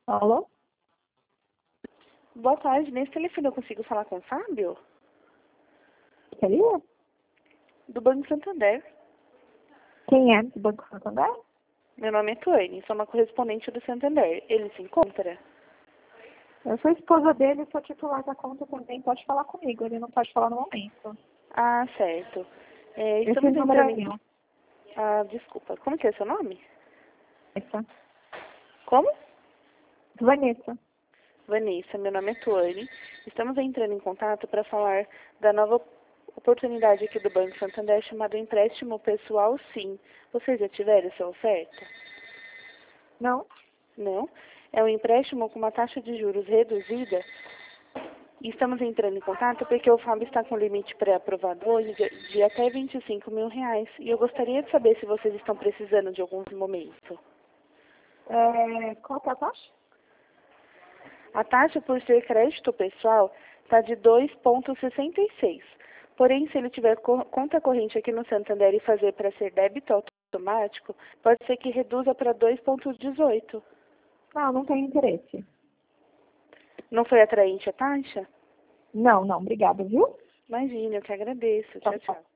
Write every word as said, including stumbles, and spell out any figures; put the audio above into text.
Alô? Boa tarde, nesse telefone eu consigo falar com o Fábio? Seria? Do Banco Santander. Quem é do Banco Santander? Meu nome é Tuane, sou uma correspondente do Santander. Ele se encontra? Eu sou esposa dele, sou titular da conta também, pode falar comigo, ele não pode falar no momento. Ah, certo. É, Esse estamos número entrando é em... meu. Ah, desculpa. Como que é seu nome? Essa. Como? Vanessa. Vanessa, meu nome é Tuane. Estamos entrando em contato para falar da nova oportunidade aqui do Banco Santander chamada Empréstimo Pessoal Sim. Vocês já tiveram essa oferta? Não? Não? É um empréstimo com uma taxa de juros reduzida. E estamos entrando em contato porque o Fábio está com limite pré-aprovado hoje de, de até vinte e cinco mil reais. E eu gostaria de saber se vocês estão precisando de algum momento. É, qual que é a taxa? A taxa por ser crédito pessoal está de dois vírgula sessenta e seis. Porém, se ele tiver co conta corrente aqui no Santander e fazer para ser débito automático, pode ser que reduza para dois vírgula dezoito. Não, não tenho interesse. Não foi atraente a taxa? Não, não, obrigada, viu? Imagina, eu que agradeço. Tchau, Tchau, tchau. tchau.